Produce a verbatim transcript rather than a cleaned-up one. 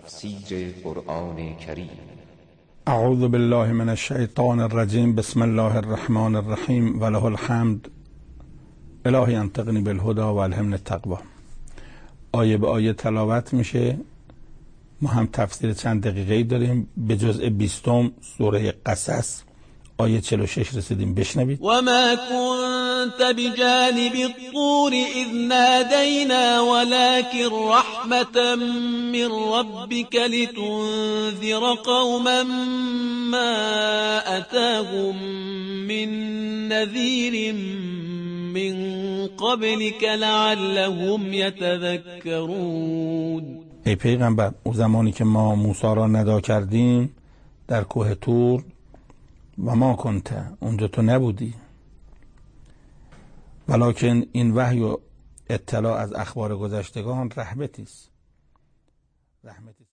تفسیر قرآن کریم. اعوذ بالله من الشیطان الرجیم. بسم الله الرحمن الرحیم و له الحمد. الهی انطقنی بالهدی و الهمنی التقوی. آیه به آیه تلاوت میشه. ما هم تفسیر چند دقیقه‌ای داریم. به جزء بیستم سوره قصص آیه چهل و شش رسیدیم. بشنوید. و ما كنت بجانب الطور اذ نادینا ولكن رحمة من ربك لتنذر قوما ما اتاهم من نذیر من قبلك لعلهم يتذكرون. ای پیغمبر، او زمانی که ما موسی را ندا کردیم در کوه طور و ما کنته، اونجا تو نبودی، ولکن این وحی و اطلاع از اخبار گذشتگان رحمتی است.